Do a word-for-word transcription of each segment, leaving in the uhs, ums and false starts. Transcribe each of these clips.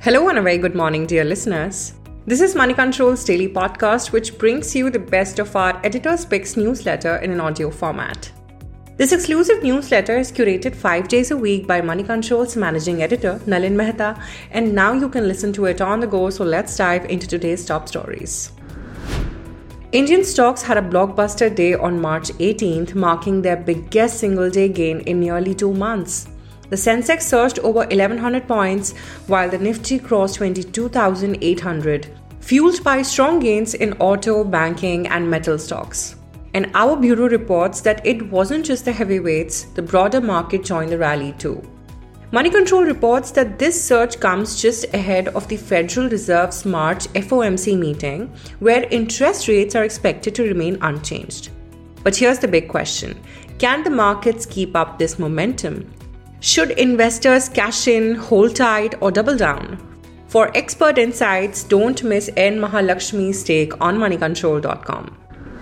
Hello and a very good morning, dear listeners. This is Money Control's daily podcast, which brings you the best of our Editor's Picks newsletter in an audio format. This exclusive newsletter is curated five days a week by Money Control's managing editor, Nalin Mehta, and now you can listen to it on the go, so let's dive into today's top stories. Indian stocks had a blockbuster day on March eighteenth, marking their biggest single-day gain in nearly two months. The Sensex surged over eleven hundred points, while the Nifty crossed twenty-two thousand eight hundred, fueled by strong gains in auto, banking, and metal stocks. And our bureau reports that it wasn't just the heavyweights, the broader market joined the rally too. Money Control reports that this surge comes just ahead of the Federal Reserve's March F O M C meeting, where interest rates are expected to remain unchanged. But here's the big question: can the markets keep up this momentum? Should investors cash in, hold tight, or double down? For expert insights, don't miss N. Mahalakshmi's take on money control dot com.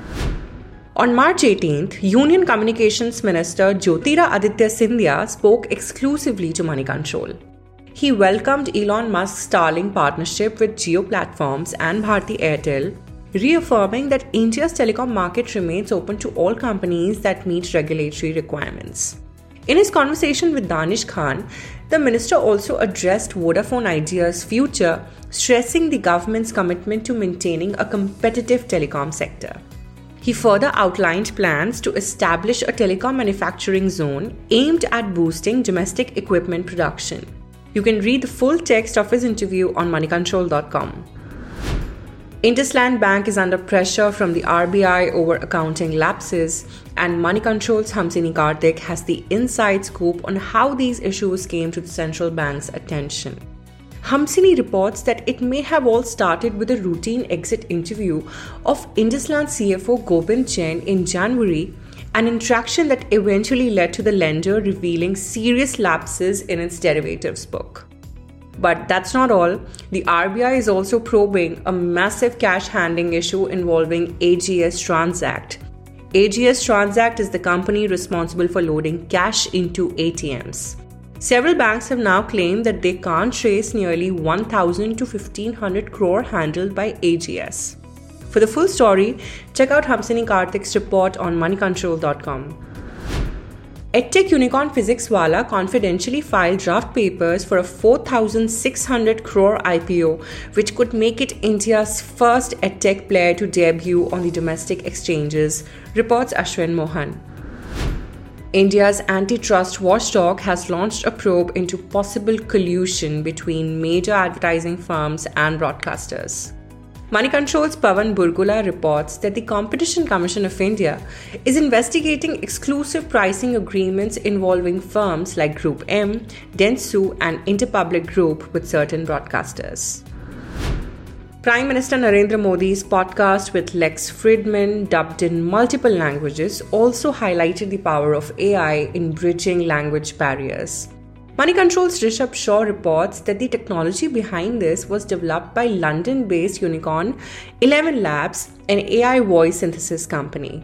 On March eighteenth, Union Communications Minister Jyotiraditya Scindia spoke exclusively to Money Control. He welcomed Elon Musk's Starlink partnership with Jio Platforms and Bharti Airtel, reaffirming that India's telecom market remains open to all companies that meet regulatory requirements. In his conversation with Danish Khan, the minister also addressed Vodafone Idea's future, stressing the government's commitment to maintaining a competitive telecom sector. He further outlined plans to establish a telecom manufacturing zone aimed at boosting domestic equipment production. You can read the full text of his interview on money control dot com. IndusLand Bank is under pressure from the R B I over accounting lapses, and Money Control's Hamsini Karthik has the inside scoop on how these issues came to the central bank's attention. Hamsini reports that it may have all started with a routine exit interview of IndusLand C F O Gobind Jain in January, an interaction that eventually led to the lender revealing serious lapses in its derivatives book. But that's not all. The R B I is also probing a massive cash handling issue involving A G S Transact. A G S Transact is the company responsible for loading cash into A T Ms. Several banks have now claimed that they can't trace nearly one thousand to fifteen hundred crore handled by A G S. For the full story, check out Hamsini Karthik's report on money control dot com. EdTech unicorn PhysicsWallah confidentially filed draft papers for a four thousand six hundred crore I P O, which could make it India's first EdTech player to debut on the domestic exchanges, reports Ashwin Mohan. India's antitrust watchdog has launched a probe into possible collusion between major advertising firms and broadcasters. Money Control's Pawan Burgula reports that the Competition Commission of India is investigating exclusive pricing agreements involving firms like Group M, Dentsu, and Interpublic Group with certain broadcasters. Prime Minister Narendra Modi's podcast with Lex Fridman, dubbed in multiple languages, also highlighted the power of A I in bridging language barriers. Money Control's Rishabh Shaw reports that the technology behind this was developed by London-based unicorn Eleven Labs, an A I voice synthesis company.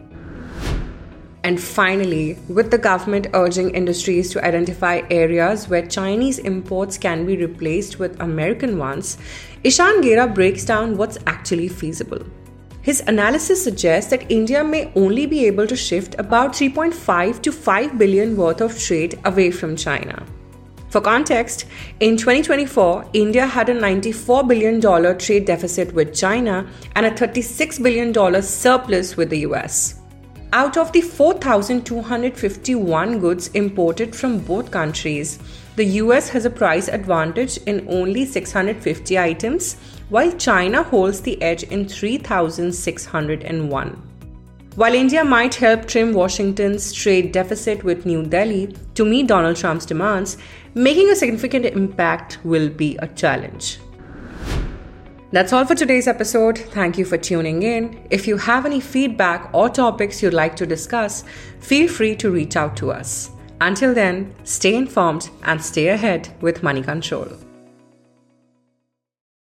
And finally, with the government urging industries to identify areas where Chinese imports can be replaced with American ones, Ishan Gera breaks down what's actually feasible. His analysis suggests that India may only be able to shift about three point five to five billion worth of trade away from China. For context, in twenty twenty-four, India had a ninety-four billion dollars trade deficit with China and a thirty-six billion dollars surplus with the U S. Out of the four thousand two hundred fifty-one goods imported from both countries, the U S has a price advantage in only six hundred fifty items, while China holds the edge in three thousand six hundred one. While India might help trim Washington's trade deficit with New Delhi to meet Donald Trump's demands, making a significant impact will be a challenge. That's all for today's episode. Thank you for tuning in. If you have any feedback or topics you'd like to discuss, feel free to reach out to us. Until then, stay informed and stay ahead with Money Control.